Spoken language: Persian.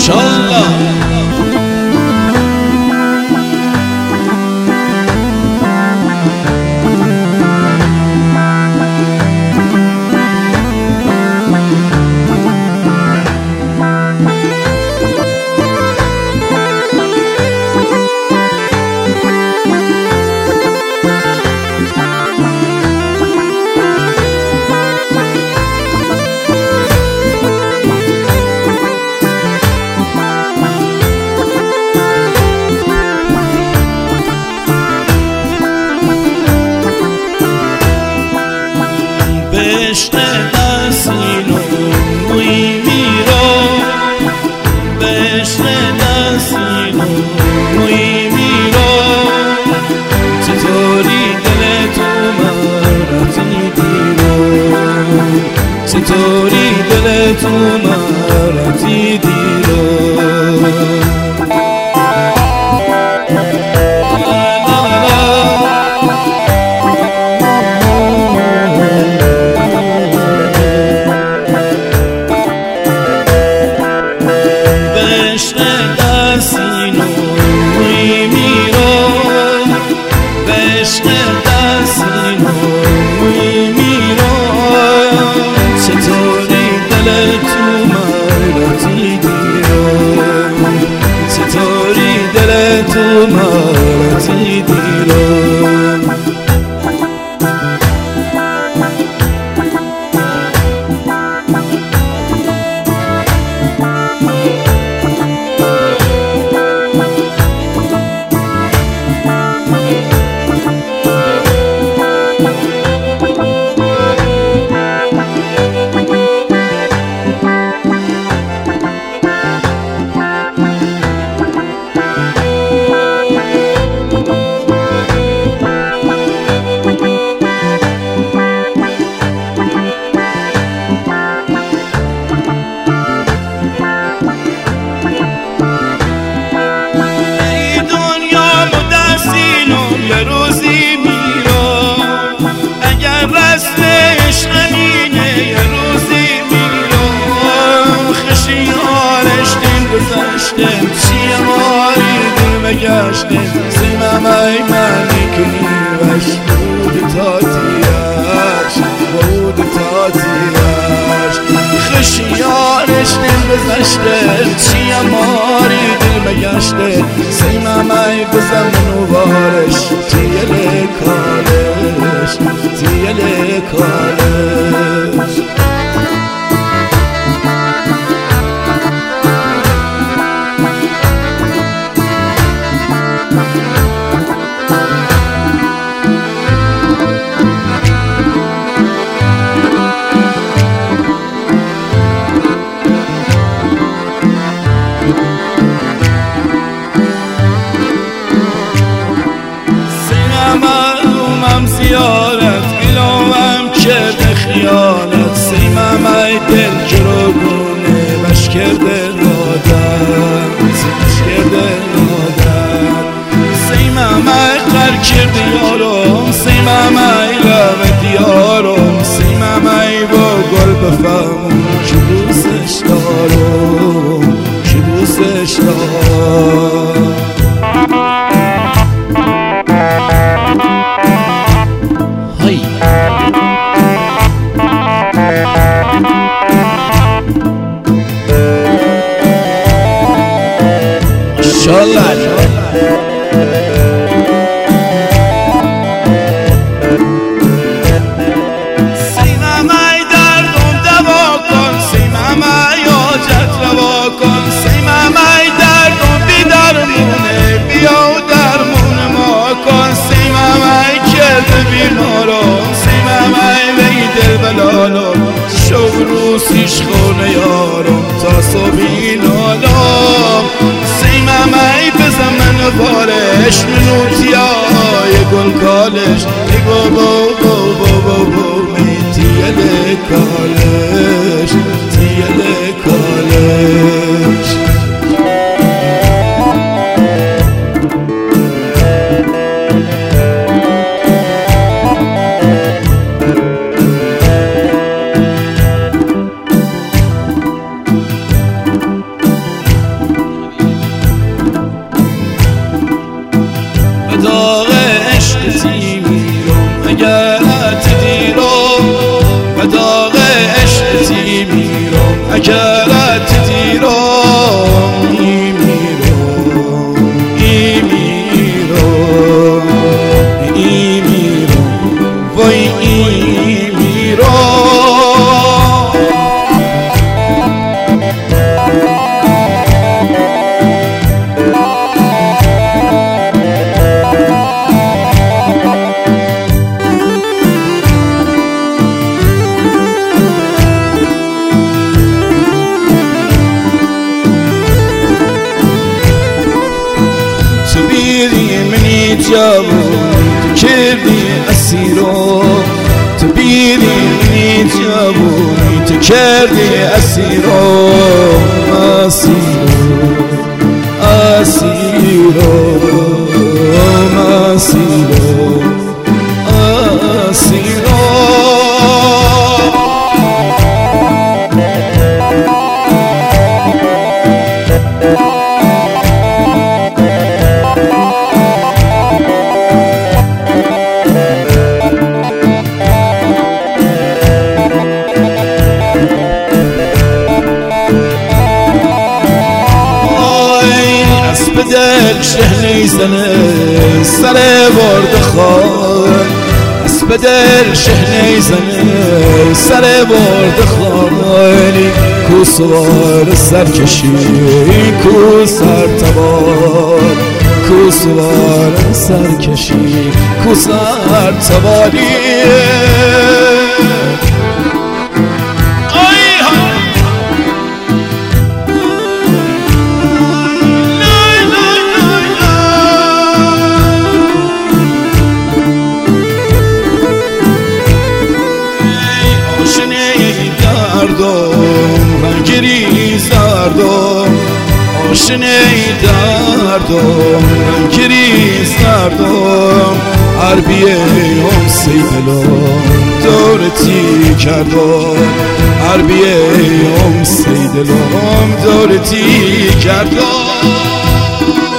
چطوری دل تو مرتی دیرو تو مرتی دیرو چیه ماری دل بگشتیم سیممای منی کنی وش بود تاتیش خشیارش دل بزشته چیه ماری دل بگشته سیممای بزمن و بارش تیل کالش زیارت گلوم کرده خیانت سیممای دل جروگونه بش کرده نادر سیممای قر کرده یارم سیممای لب دیارم سیممای با گل بفهمم که دوستش دارم سیممای دردم دوا کن سیممای حاجت روا کن سیممای دردم بی درمونه بیا و درمون ما کن سیممای کرده بیمارم سیممای وی دل بلالم شو روسیش خونه یارم تا صبحی نالم سیممای بزمن بارش منوتیای گل کالش ای بابا می تیل کالش اگرت دیرم میمیرم وای میمیرم. جوون کردی اسیرو تو بیدی جوونی تو کردی اسیرو اسیرو اسیرو اسیرو اسیرو. دل شهنی زنه سر برد خان اسب دل شهنی زنه سر برد خانی کو سوار سرکشی کو سر تبار کو سوار سرکشی کو سر تباری. آشنه دردم من گریز دردم عربیه هم سیدلم دورتی کردم عربیه هم سیدلم دورتی کردم.